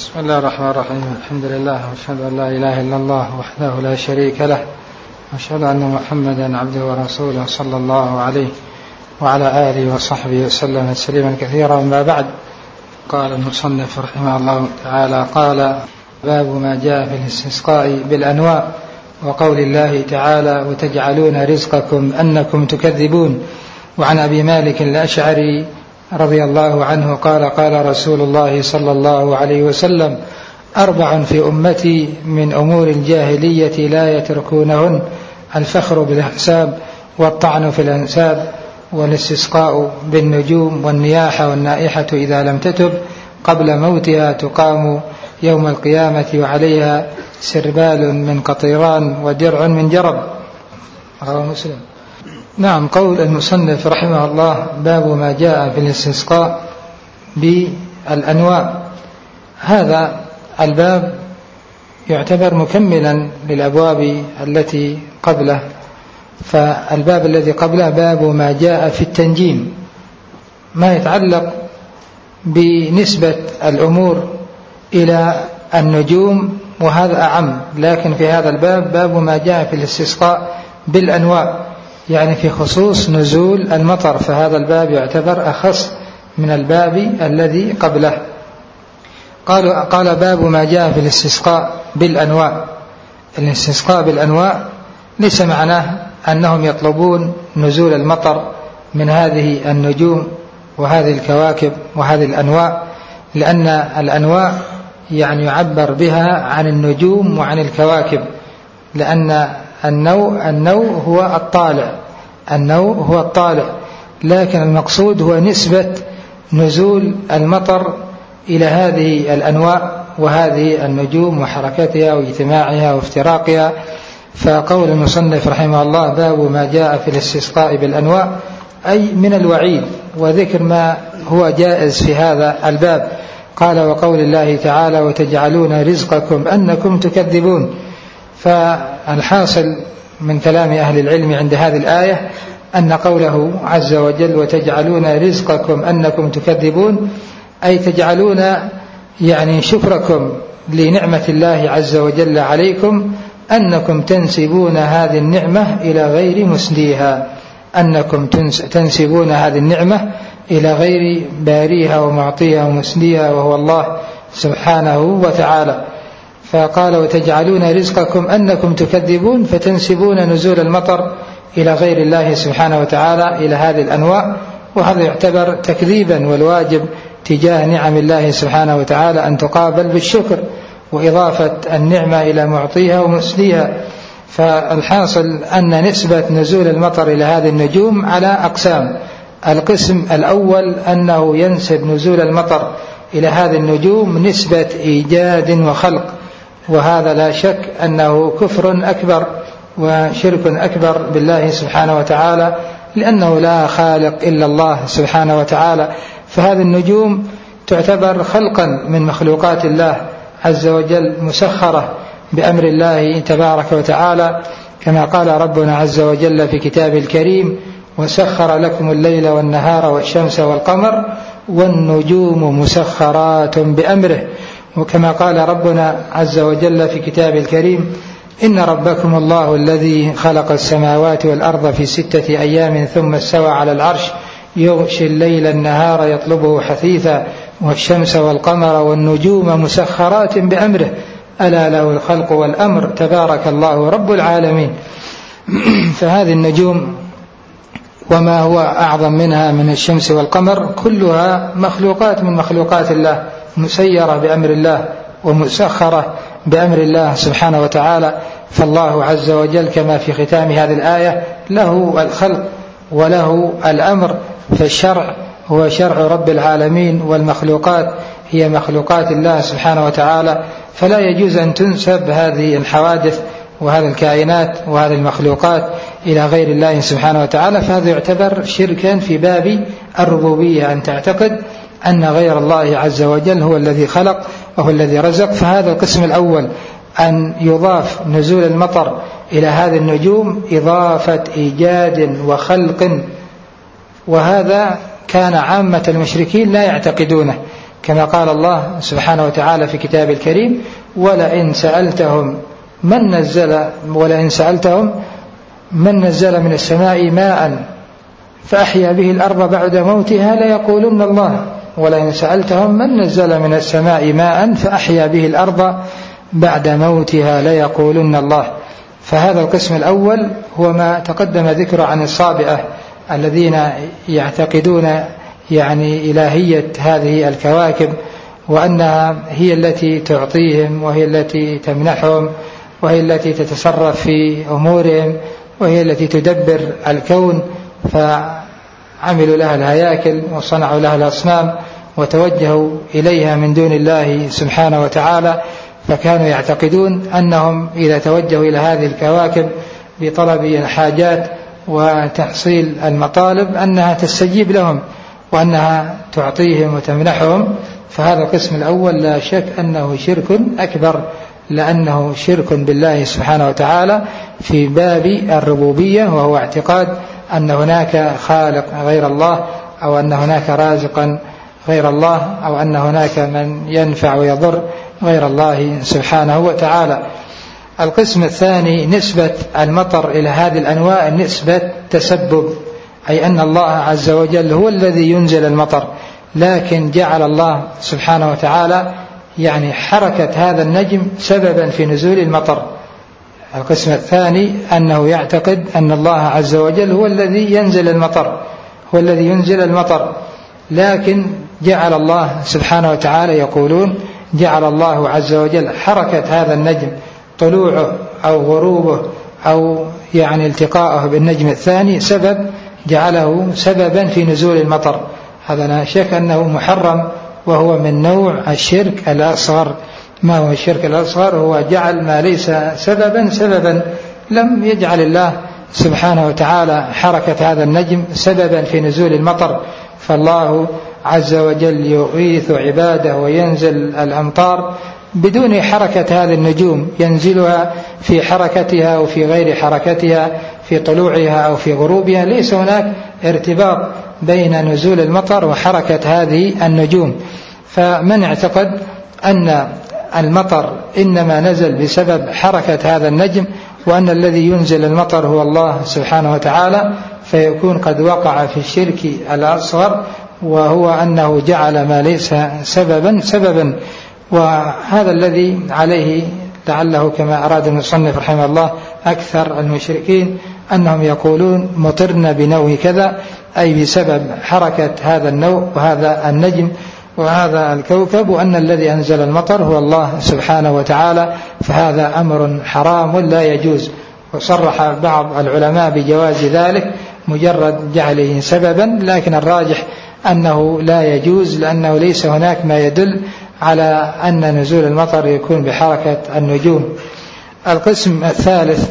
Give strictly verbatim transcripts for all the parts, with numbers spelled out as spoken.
بسم الله الرحمن الرحيم. الحمد لله واشهد ان لا اله الا الله وحده لا شريك له، واشهد ان محمدا عبده ورسوله صلى الله عليه وعلى اله وصحبه وسلم تسليما كثيرا. ما بعد، قال المصنف رحمه الله تعالى: قال: باب ما جاء في الاستسقاء بالانواع، وقول الله تعالى: وتجعلون رزقكم انكم تكذبون. وعن ابي مالك الاشعري رضي الله عنه قال: قال رسول الله صلى الله عليه وسلم: أربع في أمتي من أمور الجاهلية لا يتركونهن: الفخر بالأحساب، والطعن في الأنساب، والاستسقاء بالنجوم، والنياحة والنائحة إذا لم تتب قبل موتها تقام يوم القيامة وعليها سربال من قطيران ودرع من جرب. رواه مسلم. نعم. قول المصنف رحمه الله: باب ما جاء في الاستسقاء بالأنواع. هذا الباب يعتبر مكملا للأبواب التي قبله، فالباب الذي قبله باب ما جاء في التنجيم، ما يتعلق بنسبة الأمور إلى النجوم، وهذا أعم. لكن في هذا الباب باب ما جاء في الاستسقاء بالأنواع، يعني في خصوص نزول المطر، فهذا الباب يعتبر أخص من الباب الذي قبله. قال قال باب ما جاء في الاستسقاء بالأنواع. الاستسقاء بالأنواع ليس معناه أنهم يطلبون نزول المطر من هذه النجوم وهذه الكواكب وهذه الأنواع، لأن الأنواع يعني يعبر بها عن النجوم وعن الكواكب، لأن النو النو هو الطالع النو هو الطالع لكن المقصود هو نسبة نزول المطر إلى هذه الأنواع وهذه النجوم وحركتها واجتماعها وافتراقها. فقول المصنف رحمه الله: باب ما جاء في الاستسقاء بالأنواع، أي من الوعيد وذكر ما هو جائز في هذا الباب. قال: وقول الله تعالى: وتجعلون رزقكم أنكم تكذبون. فالحاصل من كلام أهل العلم عند هذه الآية أن قوله عز وجل: وتجعلون رزقكم أنكم تكذبون، أي تجعلون يعني شكركم لنعمة الله عز وجل عليكم أنكم تنسبون هذه النعمة إلى غير مسديها، أنكم تنسبون هذه النعمة إلى غير باريها ومعطيها ومسديها، وهو الله سبحانه وتعالى. فقال: وتجعلون رزقكم أنكم تكذبون، فتنسبون نزول المطر إلى غير الله سبحانه وتعالى إلى هذه الأنواع، وهذا يعتبر تكذيبا، والواجب تجاه نعم الله سبحانه وتعالى أن تقابل بالشكر وإضافة النعمة إلى معطيها ومسديها. فالحاصل أن نسبة نزول المطر إلى هذه النجوم على أقسام. القسم الأول أنه ينسب نزول المطر إلى هذه النجوم نسبة إيجاد وخلق، وهذا لا شك أنه كفر أكبر وشرك أكبر بالله سبحانه وتعالى، لأنه لا خالق إلا الله سبحانه وتعالى. فهذه النجوم تعتبر خلقا من مخلوقات الله عز وجل، مسخرة بأمر الله تبارك وتعالى، كما قال ربنا عز وجل في كتابه الكريم: وسخر لكم الليل والنهار والشمس والقمر والنجوم مسخرات بأمره. وكما قال ربنا عز وجل في كتابه الكريم: إن ربكم الله الذي خلق السماوات والأرض في ستة أيام ثم استوى على العرش يغشي الليل النهار يطلبه حثيثا والشمس والقمر والنجوم مسخرات بأمره ألا له الخلق والأمر تبارك الله رب العالمين. فهذه النجوم وما هو أعظم منها من الشمس والقمر كلها مخلوقات من مخلوقات الله، مسيرة بأمر الله ومسخرة بأمر الله سبحانه وتعالى. فالله عز وجل كما في ختام هذه الآية له الخلق وله الأمر، فالشرع هو شرع رب العالمين، والمخلوقات هي مخلوقات الله سبحانه وتعالى، فلا يجوز أن تنسب هذه الحوادث وهذه الكائنات وهذه المخلوقات إلى غير الله سبحانه وتعالى. فهذا يعتبر شركا في باب الربوبية، أن تعتقد أن غير الله عز وجل هو الذي خلق وهو الذي رزق. فهذا القسم الأول، أن يضاف نزول المطر إلى هذه النجوم إضافة إيجاد وخلق، وهذا كان عامة المشركين لا يعتقدونه، كما قال الله سبحانه وتعالى في كتابه الكريم: ولئن سألتهم من نزل ولئن سألتهم من نزل من السماء ماء فأحيا به الأرض بعد موتها ليقولن الله. ولئن سألتهم من نزل من السماء ماء فأحيا به الأرض بعد موتها ليقولن الله. فهذا القسم الأول هو ما تقدم ذكره عن الصابئة الذين يعتقدون يعني إلهية هذه الكواكب، وأنها هي التي تعطيهم وهي التي تمنحهم وهي التي تتصرف في أمورهم وهي التي تدبر الكون، فعملوا لها الهياكل وصنعوا لها الأصنام وتوجهوا إليها من دون الله سبحانه وتعالى. فكانوا يعتقدون أنهم إذا توجهوا إلى هذه الكواكب بطلب الحاجات وتحصيل المطالب أنها تستجيب لهم وأنها تعطيهم وتمنحهم. فهذا القسم الأول لا شك أنه شرك أكبر، لأنه شرك بالله سبحانه وتعالى في باب الربوبية، وهو اعتقاد أن هناك خالق غير الله، أو أن هناك رازقا غير الله، أو أن هناك من ينفع ويضر غير الله سبحانه وتعالى. القسم الثاني نسبة المطر إلى هذه الأنواع نسبة تسبب، أي أن الله عز وجل هو الذي ينزل المطر، لكن جعل الله سبحانه وتعالى يعني حركة هذا النجم سببا في نزول المطر. القسم الثاني أنه يعتقد أن الله عز وجل هو الذي ينزل المطر هو الذي ينزل المطر لكن جعل الله سبحانه وتعالى، يقولون جعل الله عز وجل حركة هذا النجم طلوعه أو غروبه أو يعني التقاءه بالنجم الثاني سبب جعله سببا في نزول المطر. هذا لا شك أنه محرم، وهو من نوع الشرك الأصغر. ما هو الشرك الأصغر؟ هو جعل ما ليس سببا سببا. لم يجعل الله سبحانه وتعالى حركة هذا النجم سببا في نزول المطر، فالله عز وجل يغيث عباده وينزل الأمطار بدون حركة هذه النجوم، ينزلها في حركتها وفي غير حركتها، في طلوعها أو في غروبها. ليس هناك ارتباط بين نزول المطر وحركة هذه النجوم. فمن اعتقد أن المطر إنما نزل بسبب حركة هذا النجم، وأن الذي ينزل المطر هو الله سبحانه وتعالى، فيكون قد وقع في الشرك الأصغر، وهو أنه جعل ما ليس سببا سببا. وهذا الذي عليه لعله كما أراد المصنف رحمه الله أكثر المشركين، أنهم يقولون مطرنا بنوع كذا، أي بسبب حركة هذا النوع وهذا النجم وهذا الكوكب، وأن الذي أنزل المطر هو الله سبحانه وتعالى. فهذا أمر حرام لا يجوز. وصرح بعض العلماء بجواز ذلك مجرد جعله سببا، لكن الراجح أنه لا يجوز، لأنه ليس هناك ما يدل على أن نزول المطر يكون بحركة النجوم. القسم الثالث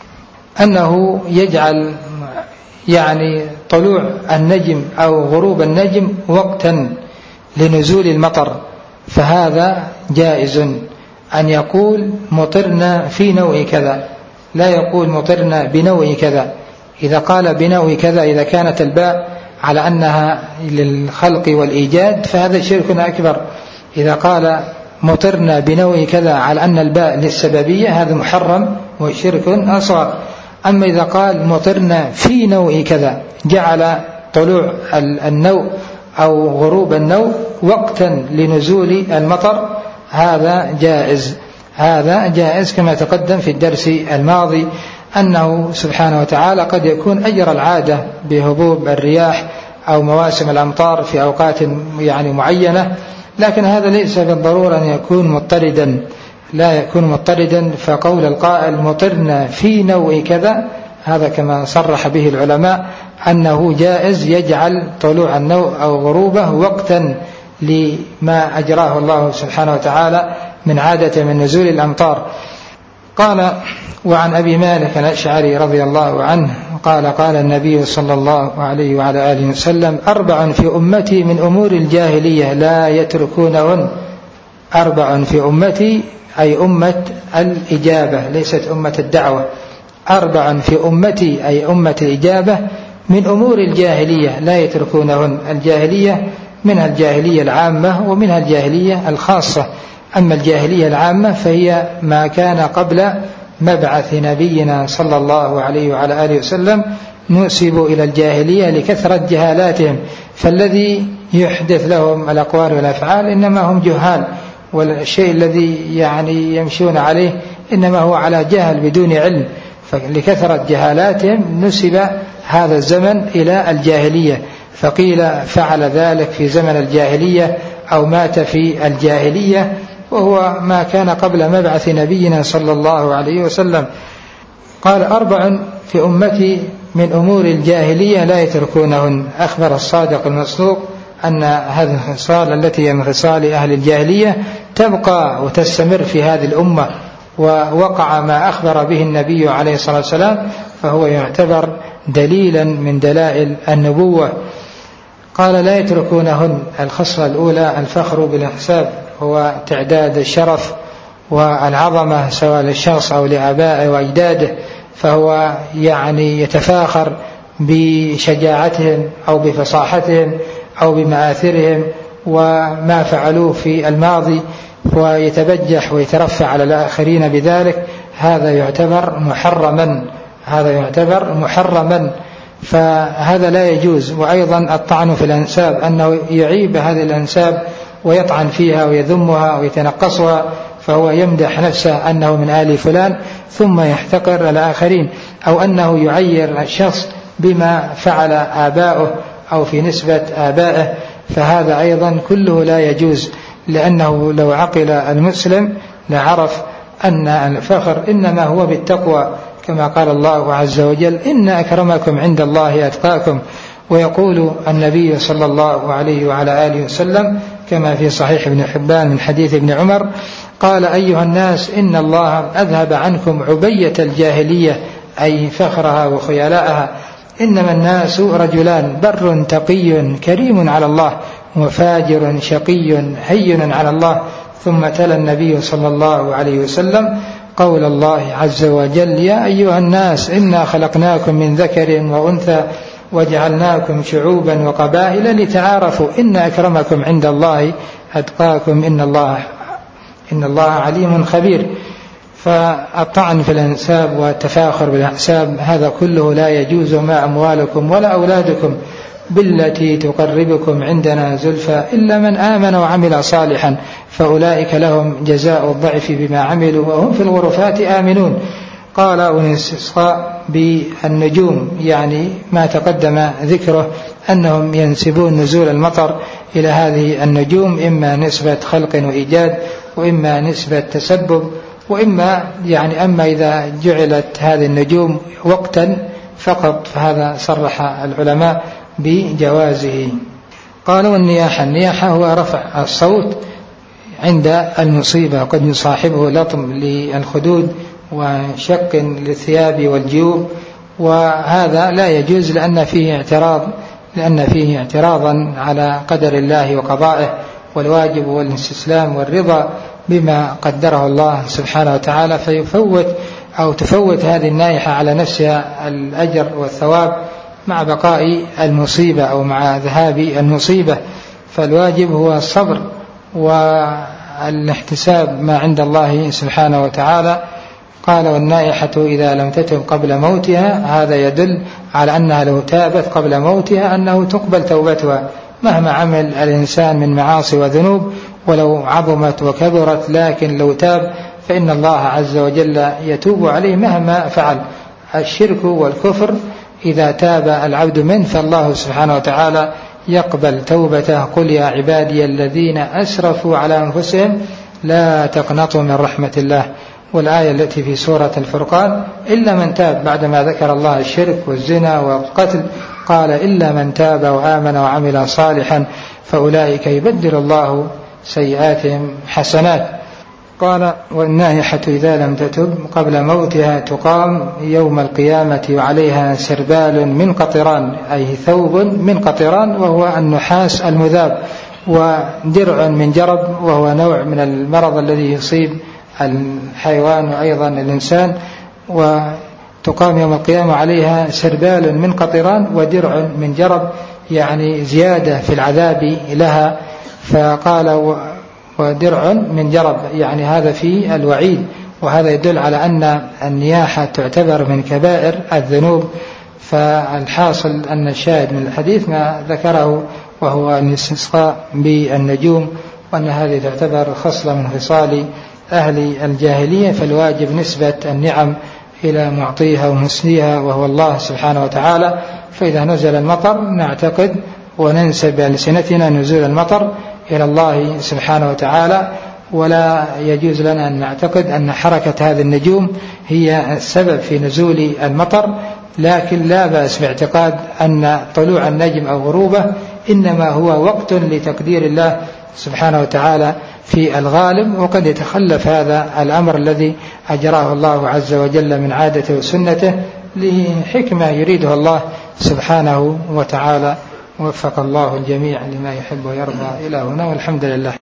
أنه يجعل يعني طلوع النجم أو غروب النجم وقتا لنزول المطر، فهذا جائز أن يقول مطرنا في نوع كذا، لا يقول مطرنا بنوع كذا. إذا قال بنوع كذا، إذا كانت الباء على أنها للخلق والإيجاد فهذا شرك أكبر. إذا قال مطرنا بنوع كذا على أن الباء للسببية هذا محرم وشرك أصغر. أما إذا قال مطرنا في نوع كذا، جعل طلوع النوع أو غروب النوع وقتا لنزول المطر، هذا جائز. هذا جائز كما تقدم في الدرس الماضي أنه سبحانه وتعالى قد يكون أجر العادة بهبوب الرياح أو مواسم الأمطار في أوقات يعني معينة، لكن هذا ليس بالضرورة أن يكون مضطردا، لا يكون مضطردا. فقول القائل مطرنا في نوع كذا، هذا كما صرح به العلماء أنه جائز، يجعل طلوع النوع أو غروبه وقتا لما أجراه الله سبحانه وتعالى من عادة من نزول الأمطار. قال: وعن أبي مالك الأشعري رضي الله عنه قال: قال النبي صلى الله عليه وعلى آله وسلم: أربع في أمتي من أمور الجاهلية لا يتركونهن. أربع في أمتي أي أمة الإجابة، ليست أمة الدعوة. أربع في أمتي أي أمة الإجابة من أمور الجاهلية لا يتركونهن. الجاهلية منها الجاهلية العامة ومنها الجاهلية الخاصة. أما الجاهلية العامة فهي ما كان قبل مبعث نبينا صلى الله عليه وعلى آله وسلم، نسبوا إلى الجاهلية لكثرة جهالاتهم، فالذي يحدث لهم الأقوال والأفعال إنما هم جهال، والشيء الذي يعني يمشون عليه إنما هو على جهل بدون علم، فلكثرة جهالاتهم نسب هذا الزمن إلى الجاهلية، فقيل فعل ذلك في زمن الجاهلية أو مات في الجاهلية، وهو ما كان قبل مبعث نبينا صلى الله عليه وسلم. قال أربع في أمتي من أمور الجاهلية لا يتركونهن. أخبر الصادق المصدوق أن هذه الخصال التي هي من خصال أهل الجاهلية تبقى وتستمر في هذه الأمة، ووقع ما أخبر به النبي عليه الصلاة والسلام، فهو يعتبر دليلا من دلائل النبوة. قال لا يتركونهن. الخصلة الأولى الفخر بالإحساب، هو تعداد الشرف والعظمة سواء للشخص أو لآبائه وأجداده، فهو يعني يتفاخر بشجاعتهم أو بفصاحتهم أو بمآثرهم وما فعلوه في الماضي، ويتبجح ويترفع على الآخرين بذلك. هذا يعتبر محرما، هذا يعتبر محرما فهذا لا يجوز. وأيضا الطعن في الأنساب، أنه يعيب هذه الأنساب ويطعن فيها ويذمها ويتنقصها، فهو يمدح نفسه أنه من آل فلان ثم يحتقر الآخرين، أو أنه يعير الشخص بما فعل آباؤه أو في نسبة آبائه، فهذا أيضا كله لا يجوز، لأنه لو عقل المسلم لعرف أن الفخر إنما هو بالتقوى، كما قال الله عز وجل إن أكرمكم عند الله أتقاكم. ويقول النبي صلى الله عليه وعلى آله وسلم كما في صحيح ابن حبان من حديث ابن عمر قال أيها الناس إن الله أذهب عنكم عبية الجاهلية، أي فخرها وخيلاءها. إنما الناس رجلان بر تقي كريم على الله وفاجر شقي هين على الله. ثم تلا النبي صلى الله عليه وسلم قول الله عز وجل يا أيها الناس إنا خلقناكم من ذكر وأنثى وجعلناكم شعوبا وقبائل لتعارفوا إن أكرمكم عند الله أتقاكم إن الله إن الله عليم خبير. فالطعن في الأنساب والتفاخر بالأحساب هذا كله لا يجوز، ما أموالكم ولا أولادكم بالتي تقربكم عندنا زلفى إلا من آمن وعمل صالحا فأولئك لهم جزاء الضعف بما عملوا وهم في الغرفات آمنون. قال والاستسقاء بالنجوم، يعني ما تقدم ذكره أنهم ينسبون نزول المطر إلى هذه النجوم، إما نسبة خلق وإيجاد وإما نسبة تسبب، وإما يعني أما إذا جعلت هذه النجوم وقتا فقط فهذا صرح العلماء بجوازه. قال والنياحة، النياحة هو رفع الصوت عند المصيبة، قد يصاحبه لطم للخدود وشق للثياب والجيوب، وهذا لا يجوز لأن فيه اعتراض لأن فيه اعتراضا على قدر الله وقضائه، والواجب والاستسلام والرضا بما قدره الله سبحانه وتعالى، فيفوت أو تفوت هذه النائحة على نفسها الأجر والثواب مع بقاء المصيبة أو مع ذهاب المصيبة. فالواجب هو الصبر والاحتساب ما عند الله سبحانه وتعالى. قال والنائحة إذا لم تتب قبل موتها، هذا يدل على أنها لو تابت قبل موتها أنه تقبل توبتها مهما عمل الإنسان من معاصي وذنوب ولو عظمت وكبرت، لكن لو تاب فإن الله عز وجل يتوب عليه مهما فعل. الشرك والكفر إذا تاب العبد منه فالله سبحانه وتعالى يقبل توبته. قل يا عبادي الذين أسرفوا على أنفسهم لا تقنطوا من رحمة الله. والآية التي في سورة الفرقان إلا من تاب، بعدما ذكر الله الشرك والزنا والقتل قال إلا من تاب وآمن وعمل صالحا فأولئك يبدل الله سيئاتهم حسنات. قال والنائحة إذا لم تتب قبل موتها تقام يوم القيامة وعليها سربال من قطران، أي ثوب من قطران وهو النحاس المذاب، ودرع من جرب وهو نوع من المرض الذي يصيب الحيوان وأيضا الإنسان. وتقام يوم القيامة عليها سربال من قطران ودرع من جرب، يعني زيادة في العذاب لها، فقال ودرع من جرب، يعني هذا في الوعيد، وهذا يدل على أن النياحة تعتبر من كبائر الذنوب. فالحاصل أن الشاهد من الحديث ما ذكره وهو الاستسقاء بالنجوم، وأن هذه تعتبر خصلة من خصال أهل الجاهلية، فالواجب نسبة النعم إلى معطيها ومسنيها وهو الله سبحانه وتعالى. فإذا نزل المطر نعتقد وننسب بألسنتنا نزول المطر إلى الله سبحانه وتعالى، ولا يجوز لنا أن نعتقد أن حركة هذه النجوم هي السبب في نزول المطر، لكن لا بأس باعتقاد أن طلوع النجم أو غروبه إنما هو وقت لتقدير الله سبحانه وتعالى في الغالب، وقد يتخلف هذا الأمر الذي أجراه الله عز وجل من عادته وسنته لحكمة يريدها الله سبحانه وتعالى. وفق الله الجميع لما يحب ويرضى. إلى هنا والحمد لله.